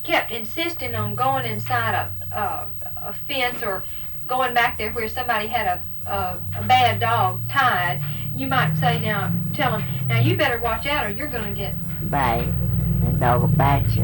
kept insisting on going inside a fence or going back there where somebody had a bad dog tied, you might say now, tell them, now you better watch out or you're going to get bite. The dog will bite you.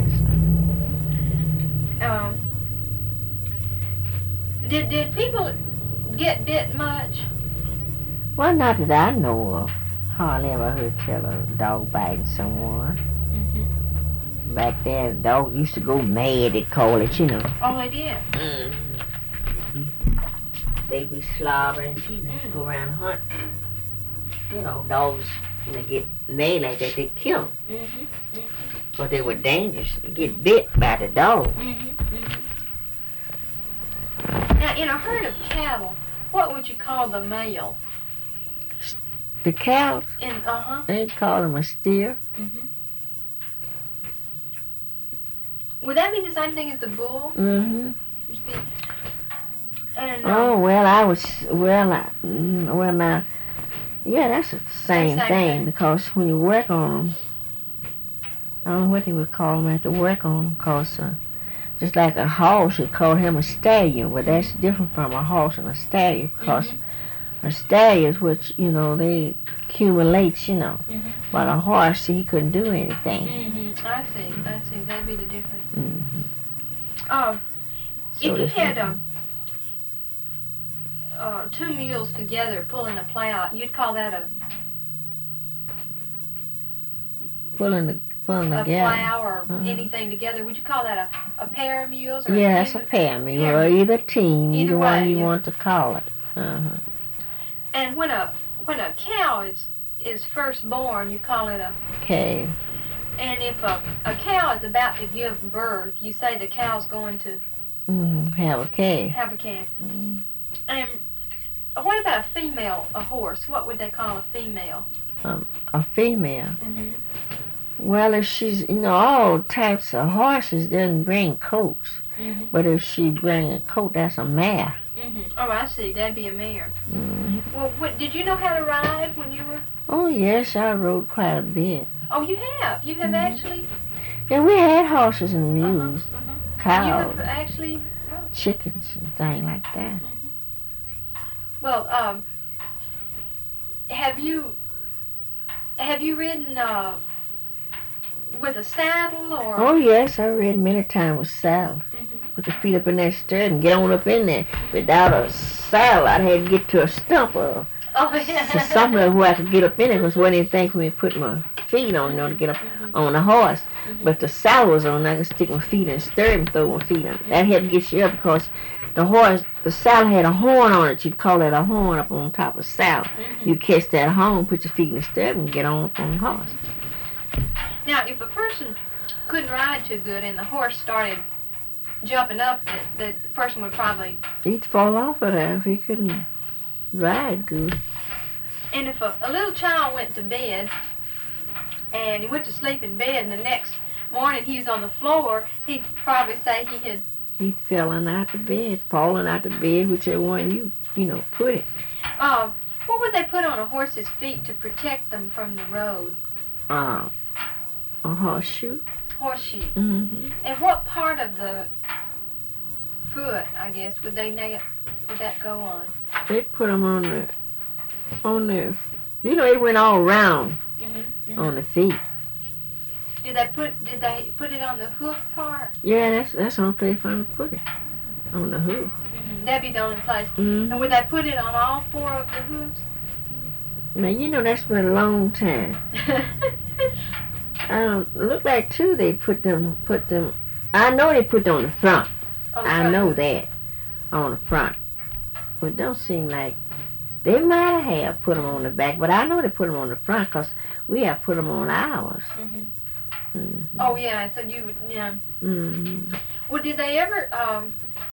Did people get bit much? Well, not that I know of. Hardly ever heard tell a dog biting someone. Mm-hmm. Back there, the dogs used to go mad, they call it, you know. Oh, they did? Mm-hmm. They'd be slobbering, people used to go around hunting. You know, dogs, when they get mad like that, they kill them. Mm-hmm. Because they were dangerous. You get bit by the dog. Mm-hmm. Now, in a herd of cattle, what would you call the male? The cows, Uh-huh. they call them a steer. Mm-hmm. Would that mean the same thing as the bull? Mm-hmm. And, oh, well, now, yeah, that's the same thing. Because when you work on them, I don't know what they would call them after work on them, because just like a horse, you'd call him a stallion. Well, that's different from a horse and a stallion, because a stallion is which, you know, they accumulate, you know. Mm-hmm. But a horse, he couldn't do anything. Mm-hmm. I see. That'd be the difference. Mm-hmm. So if you had two mules together pulling a plow, you'd call that a pulling together. Plow or anything together. Would you call that a pair of mules? Or yeah, it's a pair of mules, or either team, either one you want to call it. Uh-huh. And when a cow is first born, you call it a calf. And if a cow is about to give birth, you say the cow's going to have a calf. Have a calf. Mm-hmm. And what about a female, a horse? What would they call a female? A female. Mm-hmm. Well, if she's, you know, all types of horses doesn't bring coats. Mm-hmm. But if she bring a coat, that's a mare. Mm-hmm. Oh, I see. That'd be a mare. Mm-hmm. Well, did you know how to ride when you were? Oh, yes, I rode quite a bit. Oh, you have? You have actually? Yeah, we had horses and mules, cows, you have actually? chickens and things like that. Well, have you ridden with a saddle or? Oh, yes, I ridden many times with saddle. Put the feet up in that stirrup and get on up in there. Without a saddle, I'd have to get to a stump or somewhere where I could get up in it, because wasn't anything for me to put my feet on, you know, to get up on a horse. But the saddle was on, I could stick my feet in the stirrup and throw my feet on. That had to get you up because the saddle had a horn on it. You'd call it a horn up on top of the saddle. You catch that horn, put your feet in the stirrup and get on up on the horse. Now, if a person couldn't ride too good and the horse started jumping up, the person would probably... He'd fall off of there if he couldn't ride good. And if a little child went to bed and he went to sleep in bed and the next morning he was on the floor, he'd probably say he'd fallen out of bed, whichever one you know, put it. What would they put on a horse's feet to protect them from the road? A horseshoe. Horseshoe. Mm-hmm. And what part of the foot, I guess, would that go on? They'd put them on the, you know, it went all around on the feet. Did they put it on the hoof part? Yeah, that's the only place for them to put it, on the hoof. That'd be the only place. And would they put it on all four of the hoofs? Now, you know, that's been a long time. Look like too they put them, I know they put them on the front. I know that, on the front. But it don't seem like, they might have put them on the back, but I know they put them on the front because we have put them on ours. Oh, yeah, so you would, yeah. Well, did they ever